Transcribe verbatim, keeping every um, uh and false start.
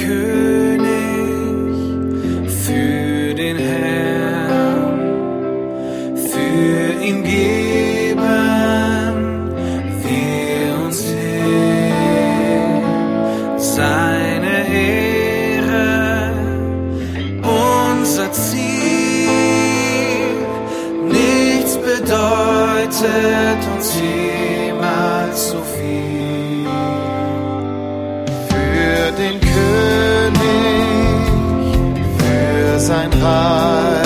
König, für den Herrn, für ihn geben wir uns hin. Seine Ehre, unser Ziel, nichts bedeutet uns jemals so viel. Für den König, für sein Reich.